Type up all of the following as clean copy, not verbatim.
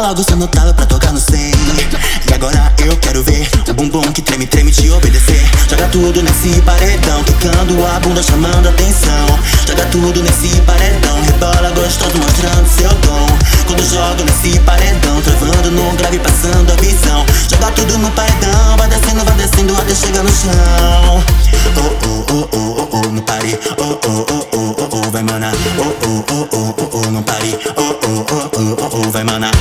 logo seu notado pra tocar no 100. E agora eu quero ver o bumbum que treme, treme te obedecer. Joga tudo nesse paredão, quicando a bunda chamando atenção. Joga tudo nesse paredão, rebola gostoso mostrando seu dom. Quando joga nesse paredão, travando no grave passando a visão. Joga tudo no paredão, vai descendo até chegar no chão. Oh oh oh oh oh oh, no pare. Oh oh oh oh oh oh, vai manar. Oh oh oh oh oh oh, no pare. Oh oh oh oh oh oh, vai manar.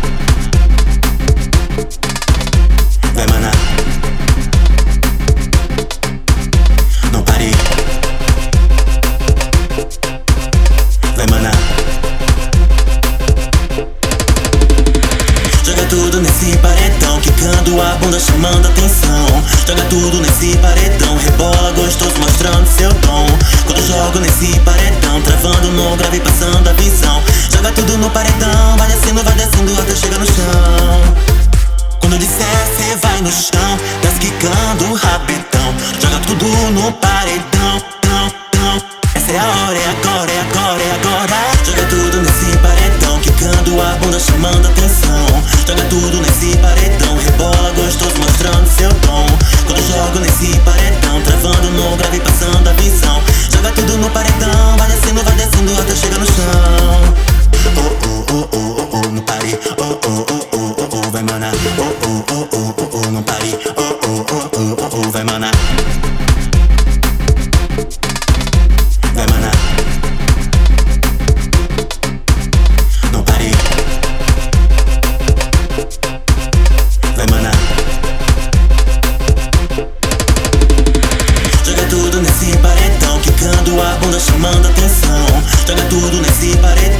Vai manar. Não pare. Vai manar. Joga tudo nesse paredão, quicando a bunda chamando atenção. Joga tudo nesse paredão, rebola gostoso mostrando seu dom. Quando jogo nesse paredão, travando no grave passando a visão. Joga tudo no paredão, vai descendo até chegar no chão. Quando eu disser cê vai no chão, desce quicando rapidão. Joga tudo no paredão, tão, tão. Essa é a hora, é agora, é agora, é agora. Joga tudo nesse paredão, quicando a bunda chamando atenção. Joga tudo nesse paredão, rebola gostoso mostrando seu dom. Quando jogo nesse paredão, travando no grave passando a visão. Joga tudo no paredão, vai descendo até chegar no chão. Oh oh oh oh oh oh, no pare. Oh oh oh oh oh oh, vai manar. Oh oh oh oh oh oh, no pare. Oh oh oh oh oh oh, vai manar. Vai manar. Não pare. Vai manar. Joga tudo nesse paredão, quicando a bunda chamando atenção. Joga tudo nesse paredão,